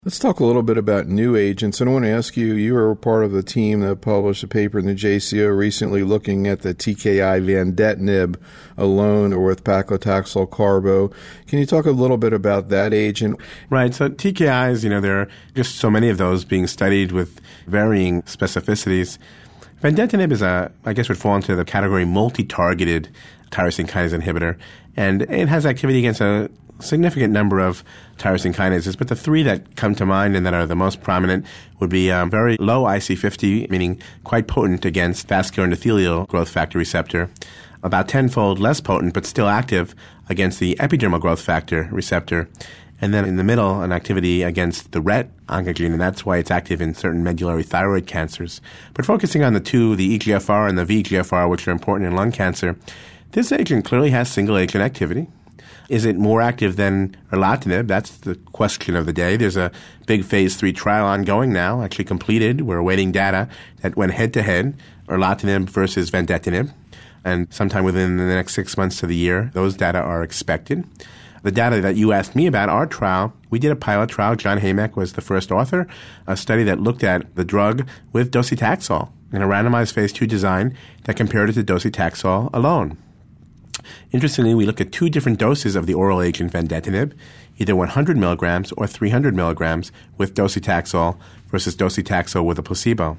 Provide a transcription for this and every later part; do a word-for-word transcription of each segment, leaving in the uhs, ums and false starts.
Let's talk a little bit about new agents. And I want to ask you, you were part of the team that published a paper in the J C O recently looking at the T K I vandetanib alone or with paclitaxel carbo. Can you talk a little bit about that agent? Right. So T K Is, you know, there are just so many of those being studied with varying specificities. Vandetanib is a, I guess would fall into the category multi-targeted tyrosine kinase inhibitor, and it has activity against a significant number of tyrosine kinases, but the three that come to mind and that are the most prominent would be um, very low I C fifty, meaning quite potent against vascular endothelial growth factor receptor, about tenfold less potent but still active against the epidermal growth factor receptor, and then in the middle, an activity against the R E T oncogene, and that's why it's active in certain medullary thyroid cancers. But focusing on the two, the E G F R and the V E G F R, which are important in lung cancer, this agent clearly has single-agent activity. Is it more active than erlotinib? That's the question of the day. There's a big phase three trial ongoing now, actually completed. We're awaiting data that went head-to-head, erlotinib versus vandetanib. And sometime within the next six months to the year, those data are expected. The data that you asked me about, our trial, we did a pilot trial. John Haymek was the first author, a study that looked at the drug with docetaxel in a randomized phase two design that compared it to docetaxel alone. Interestingly, we looked at two different doses of the oral agent vandetanib, either one hundred milligrams or three hundred milligrams with docetaxel versus docetaxel with a placebo.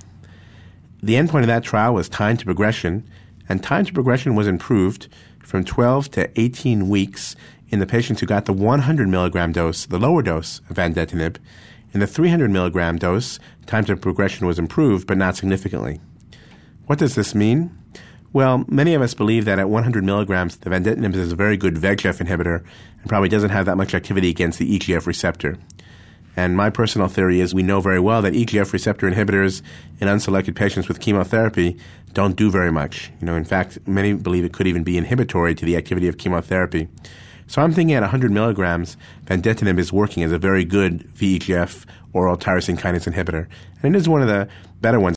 The endpoint of that trial was time to progression, and time to progression was improved from twelve to eighteen weeks in the patients who got the one hundred milligram dose, the lower dose of vandetanib. In the three hundred milligram dose, time to progression was improved, but not significantly. What does this mean? Well, many of us believe that at one hundred milligrams, the vandetanib is a very good V E G F inhibitor and probably doesn't have that much activity against the E G F receptor. And my personal theory is we know very well that E G F receptor inhibitors in unselected patients with chemotherapy don't do very much. You know, in fact, many believe it could even be inhibitory to the activity of chemotherapy. So I'm thinking at one hundred milligrams, vandetanib is working as a very good V E G F oral tyrosine kinase inhibitor. And it is one of the better ones.